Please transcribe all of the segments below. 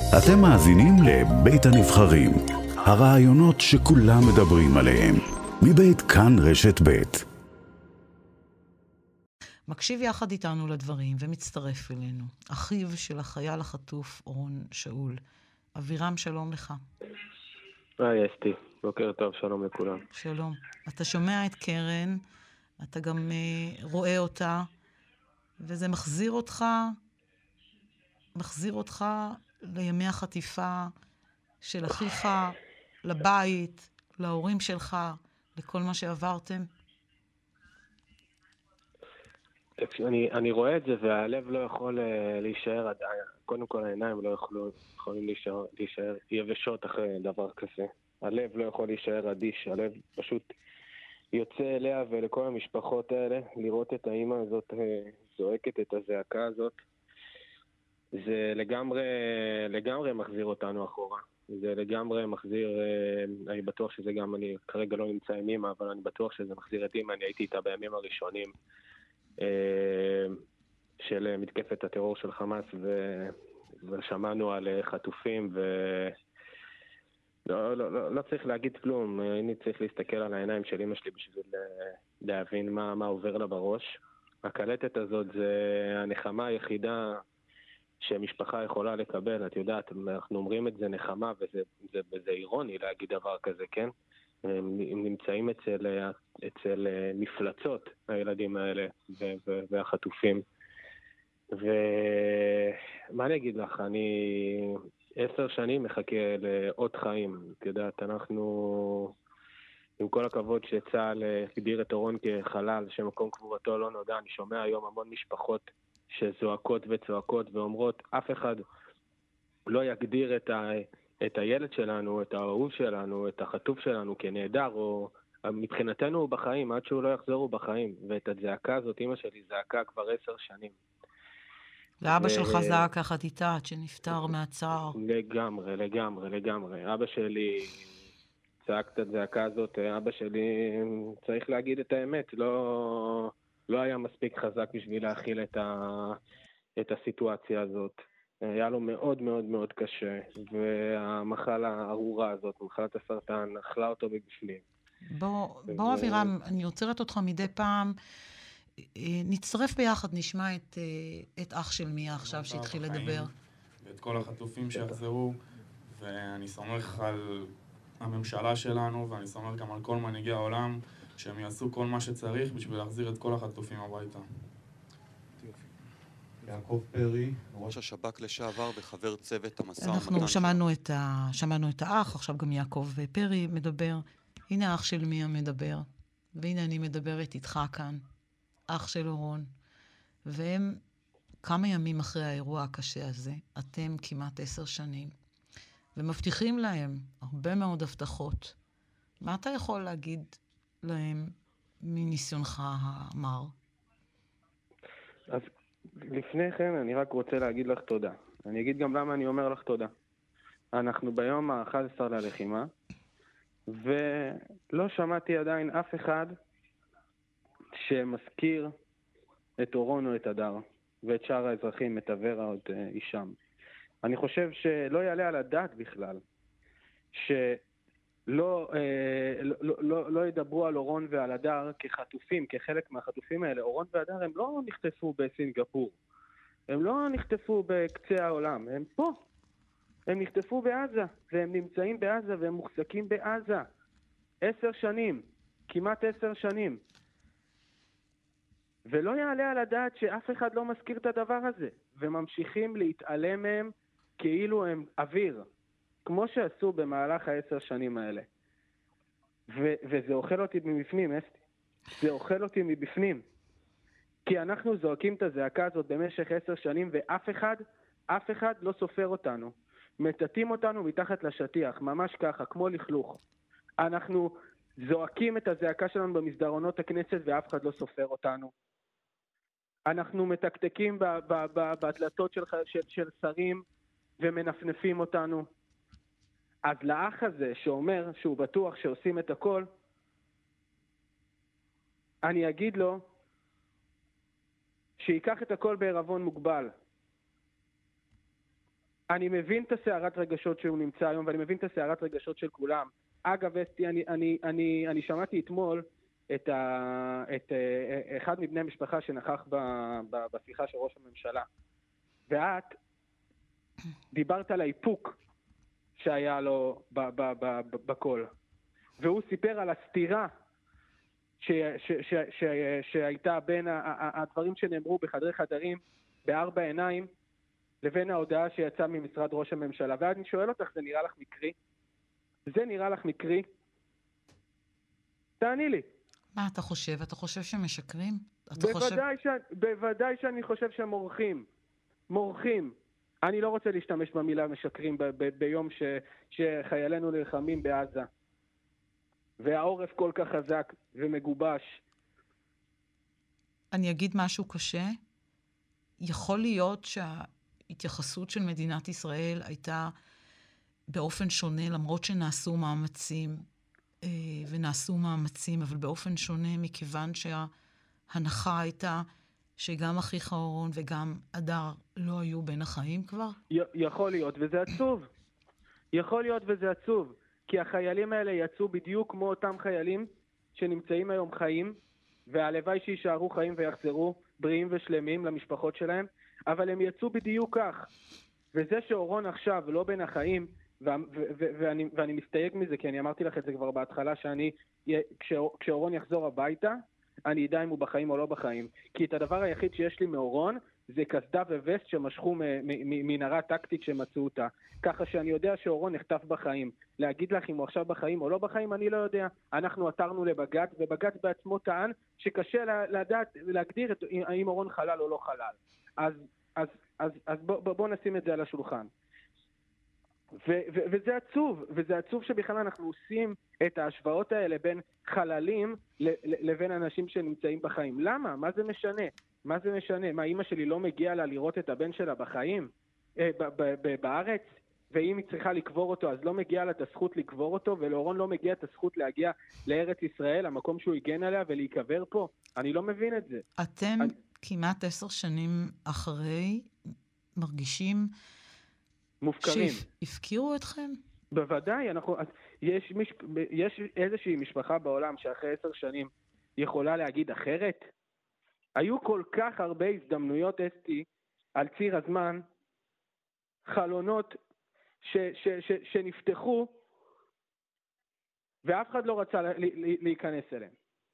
אתם מאזינים לבית הנבחרים, הרעיונות שכולם מדברים עליהם, מבית כאן רשת בית. מקשיב יחד איתנו לדברים ומצטרף אלינו, אחיו של החייל החטוף אורון שאול. אבירם, שלום לך. אסתי, בוקר טוב, שלום לכולם. שלום. אתה שומע את קרן, אתה גם רואה אותה, וזה מחזיר אותך לימי החטיפה של אחיך, לבית, להורים שלך, לכל מה שעברתם. אני רואה את זה והלב לא יכול להישאר עדיין. קודם כל העיניים לא יכולים להישאר יבשות אחרי דבר כזה. הלב לא יכול להישאר אדיש, הלב פשוט יוצא אליה ולכל המשפחות האלה, לראות את האמא הזאת זועקת את הזעקה הזאת. זה לגמרי מחזיר אותנו אחורה. זה לגמרי מחזיר, אני בטוח שזה גם, אני כרגע לא נמצא עם אמא, אבל אני בטוח שזה מחזיר את אמא, אני הייתי איתה בימים הראשונים של מתקפת הטרור של חמאס, ושמענו על חטופים, לא צריך להגיד כלום, אני צריך להסתכל על העיניים של אמא שלי בשביל להבין מה עובר לה בראש. הקלטת הזאת זה הנחמה היחידה שמשפחה יכולה לקבל. את יודעת, אנחנו אומרים את זה נחמה, וזה אירוני להגיד דבר כזה, כן? הם נמצאים אצל מפלצות, הילדים האלה והחטופים. ומה אני אגיד לך, אני 10 שנים מחכה לעוד חיים. את יודעת, אנחנו, עם כל הכבוד שצה"ל הגדיר את אורון כחלל, שמקום קבורתו לא נודע, אני שומע היום המון משפחות שזועקות וצועקות ואומרות, אף אחד לא יגדיר את הילד שלנו, את האהוב שלנו, את החטוף שלנו כנהדר, או מבחינתנו הוא בחיים, עד שהוא לא יחזור הוא בחיים. ואת הזעקה הזאת, אמא שלי זעקה כבר 10 שנים. ואבא שלך זעק יחד איתה עד שנפטר מהצער. לגמרי. אבא שלי צעק את הזעקה הזאת, אבא שלי, צריך להגיד את האמת, לא היה מספיק חזק בשביל להכיל את הסיטואציה הזאת. היה לו מאוד מאוד מאוד קשה, והמחלה הארורה הזאת, מחלת הסרטן, אכלה אותו מבפנים. בוא אבירם, אני עוצרת אותך מדי פעם, נצטרף ביחד, נשמע את אח של מיה עכשיו שהתחיל לדבר. ואת כל החטופים שיחזרו, ואני סומך על הממשלה שלנו, ואני סומך גם על כל מנהיגי העולם, שהם יעשו כל מה שצריך בשביל להחזיר את כל החטופים הביתה. יעקב פרי, ראש השב"כ לשעבר וחבר צוות המשא ומתן. אנחנו שמענו את האח, עכשיו גם יעקב פרי מדבר. הנה האח של מיה מדבר, והנה אני מדברת איתך כאן, אח של אורון. והם כמה ימים אחרי האירוע הקשה הזה, אתם כמעט 10 שנים, ומבטיחים להם הרבה מאוד הבטחות. מה אתה יכול להגיד להם מניסיונך המר? אז לפני כן אני רק רוצה להגיד לך תודה. אני אגיד גם למה אני אומר לך תודה. אנחנו ביום ה-11 ללחימה, ולא שמעתי עדיין אף אחד שמזכיר את אורון או את הדר, ואת שאר האזרחים, את אברה עוד אישם. אני חושב שלא יעלה על הדעת בכלל, שלא לא ידברו על אורון ועל הדר כחטופים, כחלק מהחטופים האלה. אורון והדר הם לא נחטפו בסינגפור, הם לא נחטפו בקצה העולם, הם פה. הם נחטפו בעזה, והם נמצאים בעזה, והם מוחזקים בעזה. 10 שנים, כמעט 10 שנים. ולא יעלה על הדעת שאף אחד לא מזכיר את הדבר הזה, וממשיכים להתעלם מהם כאילו הם אוויר, כמו שעשו במהלך 10 שנים האלה. וזה אוכל אותי מבפנים, אסתי. זה אוכל אותי מבפנים. כי אנחנו זועקים את הזעקה הזאת במשך 10 שנים, ואף אחד לא סופר אותנו. מטטים אותנו מתחת לשטיח, ממש ככה, כמו לכלוך. אנחנו זועקים את הזעקה שלנו במסדרונות הכנסת, ואף אחד לא סופר אותנו. אנחנו מתקתקים בהדלתות של שרים, ומנפנפים אותנו. אז לאח הזה שאומר שהוא בטוח שעושים את הכל, אני אגיד לו שיקח את הכל בערבון מוגבל. אני מבין את הסערת רגשות שהוא נמצא היום, ואני מבין את הסערת רגשות של כולם. אגב, אסתי, אני שמעתי אתמול את אחד מבני המשפחה שנכח בשיחה של ראש הממשלה. ואת דיברת על האיפוק שהיה לו בקול. והוא סיפר על הסתירה שהייתה בין הדברים שנאמרו בחדרי חדרים, בארבע עיניים, לבין ההודעה שיצאה ממשרד ראש הממשלה. ואני שואל אותך, זה נראה לך מקרי? זה נראה לך מקרי? תעני לי. מה אתה חושב? אתה חושב שמשקרים? בוודאי שאני חושב שהם מורחים. אני לא רוצה להשתמש במילה משקרים ביום שחיילינו נלחמים בעזה. והעורף כל כך חזק ומגובש. אני אגיד משהו קשה. יכול להיות שההתייחסות של מדינת ישראל הייתה באופן שונה, למרות שנעשו מאמצים, אבל באופן שונה, מכיוון שההנחה הייתה שגם אחיך אורון וגם אדר לא היו בין החיים כבר? יכול להיות, וזה עצוב. יכול להיות וזה עצוב. כי החיילים האלה יצאו בדיוק כמו אותם חיילים שנמצאים היום חיים, והלוואי שישארו חיים ויחזרו בריאים ושלמים למשפחות שלהם, אבל הם יצאו בדיוק כך. וזה שאורון עכשיו לא בין החיים, ואני מסתייג מזה, כי אני אמרתי לך את זה כבר בהתחלה, כשאורון יחזור הביתה, אני אדע אם הוא בחיים או לא בחיים. כי את הדבר היחיד שיש לי מאורון, זה קסדה ווסט שמשכו מנהרה טקטית שמצאו אותה. ככה שאני יודע שאורון נחטף בחיים. להגיד לך אם הוא עכשיו בחיים או לא בחיים, אני לא יודע. אנחנו עתרנו לבג"ץ, ובג"ץ בעצמו טען שקשה להגדיר האם אורון חלל או לא חלל. אז בוא נשים את זה על השולחן. וזה עצוב, וזה עצוב שבכלל אנחנו עושים את ההשוואות האלה בין חללים לבין אנשים שנמצאים בחיים. למה? מה זה משנה? מה זה משנה? מה, אמא שלי לא מגיעה לה לראות את הבן שלה בחיים? בארץ? ואם היא צריכה לקבור אותו, אז לא מגיעה לה את הזכות לקבור אותו, ולאורון לא מגיעה את הזכות להגיע לארץ ישראל, המקום שהוא הגן עליה, ולהיקבר פה? אני לא מבין את זה. אתם כמעט 10 שנים אחרי מרגישים מופקרים. שהפקירו אתכם? בוודאי, יש איזושהי משפחה בעולם שאחרי 10 שנים יכולה להגיד אחרת? היו כל כך הרבה הזדמנויות, אסתי, על ציר הזמן, חלונות שנפתחו, ואף אחד לא רצה להיכנס אליהם.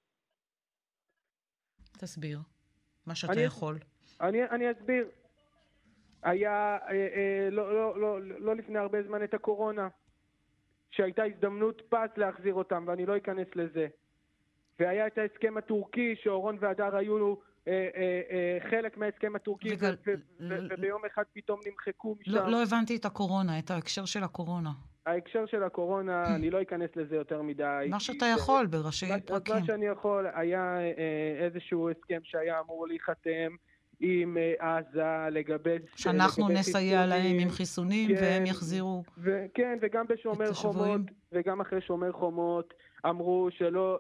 תסביר, מה שאתה יכול. אני אסביר. היה לא לפני הרבה זמן את הקורונה, שהייתה הזדמנות פז להחזיר אותם, ואני לא אכנס לזה. והיה את ההסכם הטורקי, שאורון והדר היו חלק מההסכם הטורקי, וביום אחד פתאום נמחקו משם. לא הבנתי את הקורונה, את ההקשר של הקורונה. ההקשר של הקורונה, אני לא אכנס לזה יותר מדי. מה שאתה יכול, בראשי פרקים. מה שאני יכול, היה איזשהו הסכם שהיה אמור להיחתם עם עזה לגבי... שאנחנו נסייע להם עם חיסונים, והם יחזירו. כן, וגם בשומר חומות, וגם אחרי שומר חומות, אמרו שלא...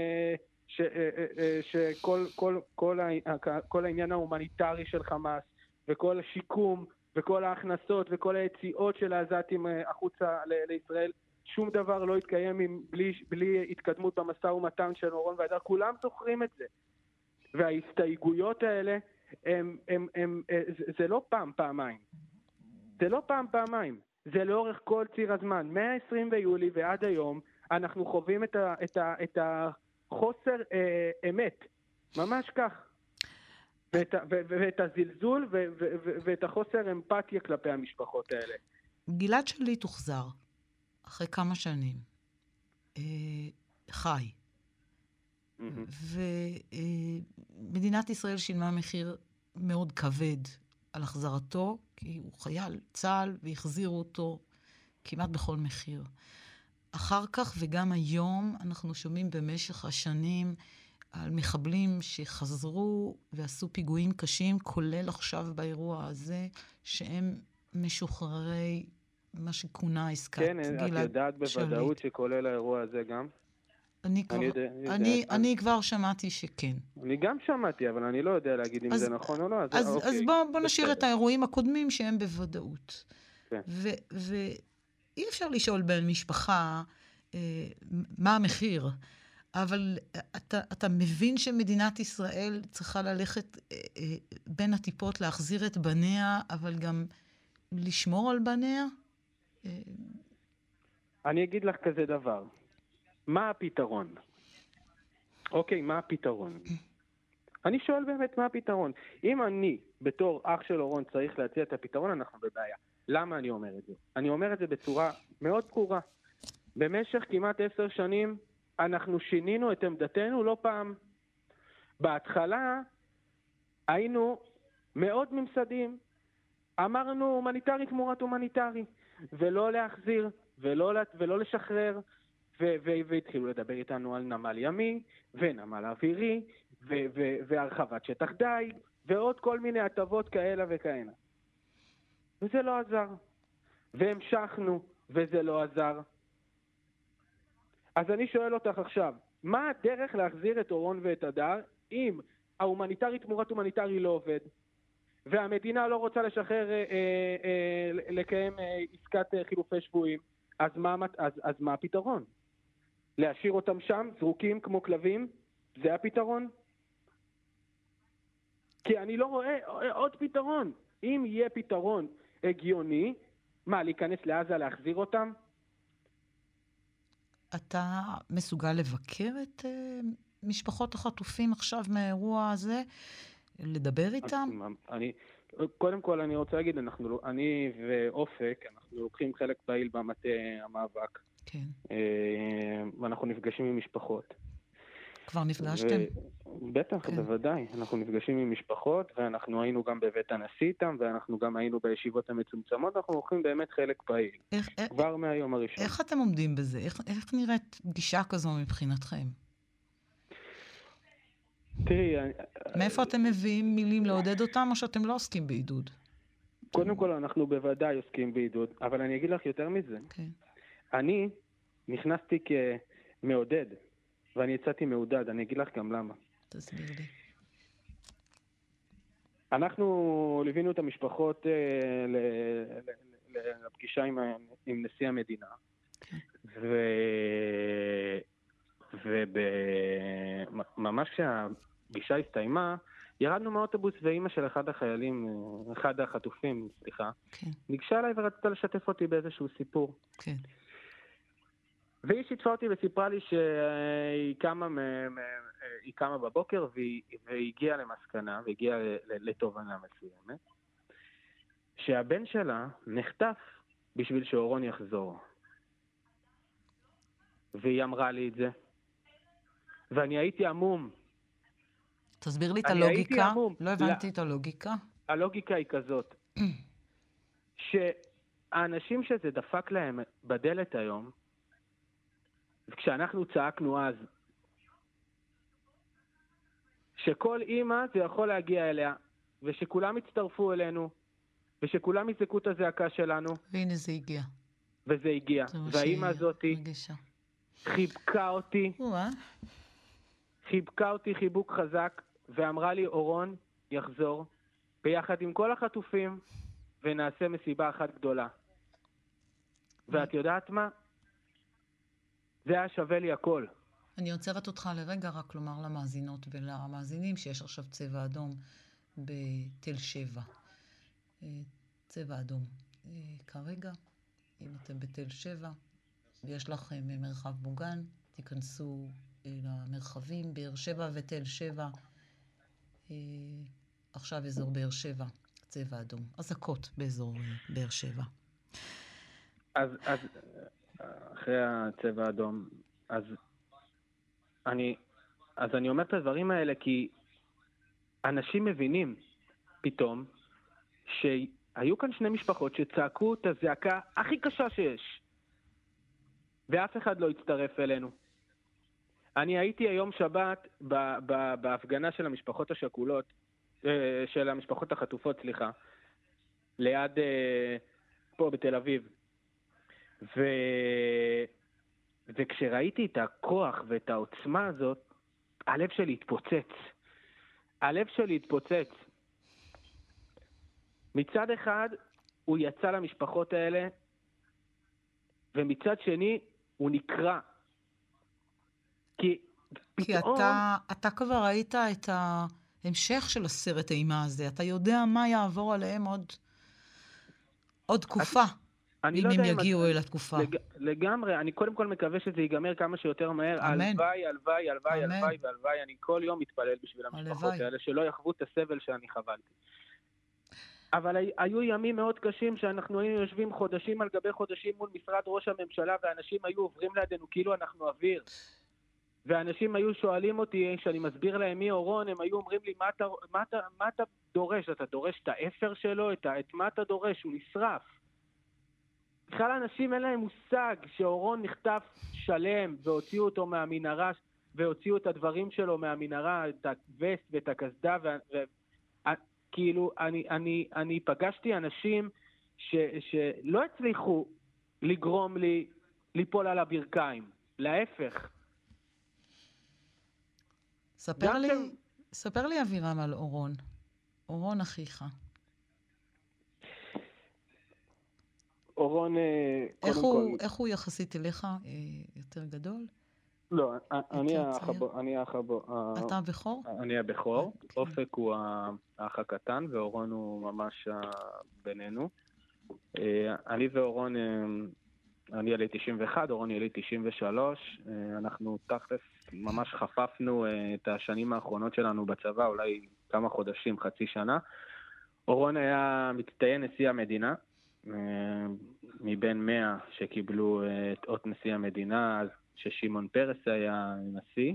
שכל העניין ההומניטרי של חמאס, וכל השיקום, וכל ההכנסות, וכל היציאות של העזתים החוצה לישראל, שום דבר לא יתקיים בלי התקדמות במשא ומתן של אורון והדר. כולם זוכרים את זה. וההסתייגויות האלה, זה לא פעמיים. זה לא פעמיים. זה לאורך כל ציר הזמן. 120 ביולי ועד היום, אנחנו חווים את החוסר אמת. ממש כך. ואת הזלזול ואת החוסר אמפתיה כלפי המשפחות האלה. גלעד שליט הוחזר אחרי כמה שנים. חי. ומדינת ישראל שילמה מחיר מאוד כבד על החזרתו, כי הוא חייל צה"ל והחזירו אותו כמעט בכל מחיר. אחר כך וגם היום אנחנו שומעים במשך השנים על מחבלים שחזרו ועשו פיגועים קשים, כולל עכשיו באירוע הזה, שהם משוחררי מה שכונה עסקת גלעד שליט. כן, את יודעת בוודאות שכולל האירוע הזה גם? אני כבר שמעתי שכן. אני גם שמעתי, אבל אני לא יודע להגיד אם זה נכון או לא. אז בוא נשאיר את האירועים הקודמים שהם בוודאות. כן. ואי אפשר לשאול בן משפחה מה המחיר, אבל אתה מבין שמדינת ישראל צריכה ללכת בין הטיפות, להחזיר את בניה, אבל גם לשמור על בניה? אני אגיד לך כזה דבר. מה הפתרון? אוקיי, מה הפתרון? אני שואל באמת מה הפתרון. אם אני, בתור אח של אורון, צריך להציע את הפתרון, אנחנו בבעיה. למה אני אומר את זה? אני אומר את זה בצורה מאוד ברורה. במשך כמעט 10 שנים, אנחנו שינינו את עמדתנו לא פעם. בהתחלה היינו מאוד ממסדים. אמרנו הומניטרי תמורת הומניטרי, ולא להחזיר, ולא לשחרר, והתחילו לדבר איתנו על נמל ימי, ונמל אווירי, והרחבת שטח די, ועוד כל מיני הטבות כאלה וכאלה. וזה לא עזר. והמשכנו, וזה לא עזר. אז אני שואל אותך עכשיו, מה הדרך להחזיר את אורון ואת הדר, אם ההומניטרי תמורת הומניטרי לא עובד, והמדינה לא רוצה לשחרר, לקיים עסקת חילופי שבויים, אז מה הפתרון? להשאיר אותם שם, זרוקים כמו כלבים? זה הפתרון? כי אני לא רואה עוד פתרון. אם יהיה פתרון הגיוני, מה, להיכנס לעזה, להחזיר אותם? אתה מסוגל לבקר את משפחות החטופים עכשיו מהאירוע הזה? לדבר איתם? קודם כל אני רוצה להגיד, אני ואופק, אנחנו לוקחים חלק פעיל במטה המאבק. כן. ואנחנו נפגשים עם משפחות. כבר נפגשתם? בטח, כן. בוודאי. אנחנו נפגשים עם משפחות, ואנחנו היינו גם בבית הנשיא איתם, ואנחנו גם היינו בישיבות המצומצמות, אנחנו לוקחים באמת חלק פעיל. כבר מהיום הראשון. איך אתם עומדים בזה? איך נראית פגישה כזו מבחינתכם? תראי... מאיפה אתם מביאים מילים לעודד אותם, או שאתם לא עוסקים בעידוד? קודם כל, אנחנו בוודאי עוסקים בעידוד, אבל אני אגיד לך יותר מזה. כן. אני נכנסתי כמעודד, ואני יצאתי מעודד, אני אגיד לך גם למה. תסביר לי. אנחנו ליווינו את המשפחות לפגישה עם נשיא המדינה, וממש כשהפגישה הסתיימה, ירדנו מהאוטובוס, ואימא של אחד החטופים, ניגשה אליי ורצתה לשתף אותי באיזשהו סיפור. כן. והיא שיתפה אותי וסיפרה לי שהיא קמה בבוקר והיא הגיעה למסקנה, והגיעה לתובנה מסוימת, שהבן שלה נחטף בשביל שאורון יחזור. והיא אמרה לי את זה. ואני הייתי עמום. תסביר לי את הלוגיקה. לא הבנתי את הלוגיקה. הלוגיקה היא כזאת, שהאנשים שזה דפק להם בדלת היום, וכשאנחנו צעקנו אז, שכל אימא זה יכול להגיע אליה, ושכולם יצטרפו אלינו, ושכולם יזעקו את הזעקה שלנו. והנה זה הגיע. וזה הגיע. והאימא הזאת חיבקה אותי חיבוק חזק, ואמרה לי, אורון יחזור, ביחד עם כל החטופים, ונעשה מסיבה אחת גדולה. ואת יודעת מה? זה היה שווה לי הכל. אני עוצרת אותך לרגע רק לומר למאזינות ולמאזינים שיש עכשיו צבע אדום בתל שבע. צבע אדום. כרגע, אם אתם בתל שבע ויש לכם מרחב מוגן, תיכנסו למרחבים באר שבע ותל שבע. עכשיו אזור באר שבע, צבע אדום. אזעקות באזור באר שבע. אז אחרי הצבע האדום, אז אני אומר את הדברים האלה כי אנשים מבינים פתאום שהיו כאן שני משפחות שצעקו את הזעקה הכי קשה שיש, ואף אחד לא הצטרף אלינו. אני הייתי היום שבת בהפגנה של המשפחות השכולות, של המשפחות החטופות, ליד פה בתל אביב. וכשראיתי את הכוח ואת העוצמה הזאת, הלב שלי התפוצץ. הלב שלי התפוצץ. מצד אחד, הוא יצא למשפחות האלה, ומצד שני הוא נקרא. כי פתאום... אתה כבר ראית את ההמשך של הסרט האימה הזה. אתה יודע מה יעבור עליהם עוד תקופה, אם הם יגיעו אל התקופה. לגמרי, אני קודם כל מקווה שזה ייגמר כמה שיותר מהר. הלוואי, הלוואי, הלוואי, הלוואי והלוואי. אני כל יום מתפלל בשביל המשפחות האלה, שלא יחוו את הסבל שאני חוולתי. אבל היו ימים מאוד קשים שאנחנו היינו יושבים חודשים על גבי חודשים מול משרד ראש הממשלה, ואנשים היו עוברים לידינו כאילו אנחנו אוויר. ואנשים היו שואלים אותי, שאני מסביר להם מי אורון, הם היו אומרים לי, מה אתה דורש? אתה דורש את האפר שלו? את מה אתה דורש? הוא נשרף. בכלל האנשים אין להם מושג שאורון נחטף שלם, והוציאו אותו מהמנהרה, והוציאו את הדברים שלו מהמנהרה, את הווסט ואת הקסדה, כאילו, אני פגשתי אנשים שלא הצליחו לגרום לי ליפול על הברכיים. להפך. ספר לי אבירם על אורון. אורון אחיך. אורון, קודם כל... איך הוא יחסית אליך? יותר גדול? לא, אני האח הבו. אתה הבכור? אני הבכור. אופק הוא האח הקטן, ואורון הוא ממש בינינו. אני ואורון, אני יליד 91, אורון יליד 93. אנחנו תכלס ממש חפפנו את השנים האחרונות שלנו בצבא, אולי כמה חודשים, חצי שנה. אורון היה מצטיין נשיא המדינה, מבין 100 שקיבלו את אות נשיא המדינה, אז ששימון פרס היה נשיא.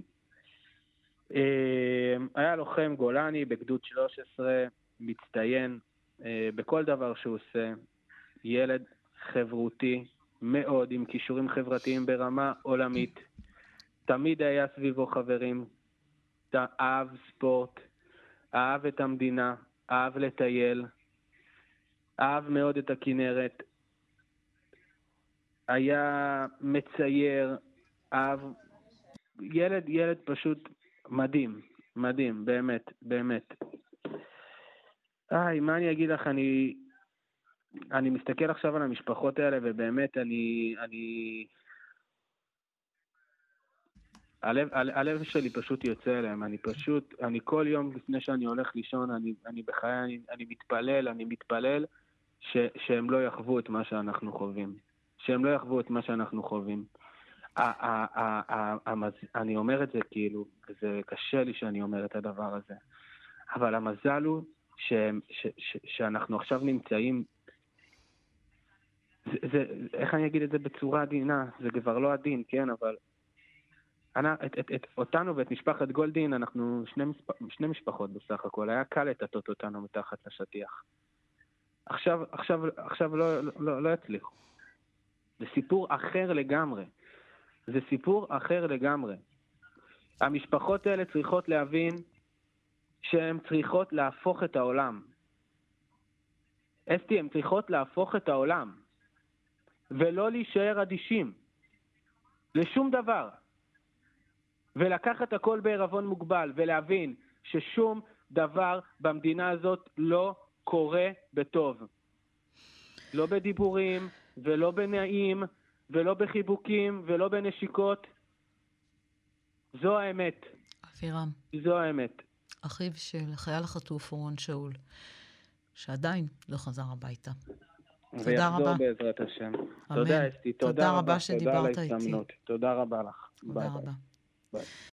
היה לוחם גולני בגדוד 13, מצטיין בכל דבר שהוא עושה, ילד חברותי מאוד, עם כישורים חברתיים ברמה עולמית, תמיד היה סביבו חברים, אהב ספורט, אהב את המדינה, אהב לטייל, אהב מאוד את הכנרת, היה מצייר, אהב, ילד פשוט מדהים, מדהים, באמת, באמת. מה אני אגיד לך, אני מסתכל עכשיו על המשפחות האלה, ובאמת הלב שלי פשוט יוצא אליהם, אני כל יום לפני שאני הולך לישון, אני בחיי, אני מתפלל שהם לא יחוו את מה שאנחנו חווים. שהם לא יחוו את מה שאנחנו חווים. אני אומר את זה כאילו, וזה קשה לי שאני אומר את הדבר הזה, אבל המזל הוא שאנחנו עכשיו נמצאים, איך אני אגיד את זה בצורה עדינה? זה כבר לא עדין, כן, אבל אותנו ואת משפחת גולדין, אנחנו שני משפחות בסך הכל, היה קל לטטות אותנו מתחת לשטיח. עכשיו לא יצליחו. זה סיפור אחר לגמרי. זה סיפור אחר לגמרי. המשפחות האלה צריכות להבין שהן צריכות להפוך את העולם. אסתי, הן צריכות להפוך את העולם. ולא להישאר אדישים. לשום דבר. ולקחת הכל בערבון מוגבל, ולהבין ששום דבר במדינה הזאת לא קורה בטוב. לא בדיבורים, ולא בנעים, ולא בחיבוקים, ולא בנשיקות. זו האמת. אבירם. זו האמת. אחיו של החייל החטוף אורון שאול, שעדיין לא חזר הביתה. תודה רבה. ויחזור בעזרת השם. תודה אסתי. תודה רבה שדיברת איתי. תודה רבה לך. תודה רבה. ביי.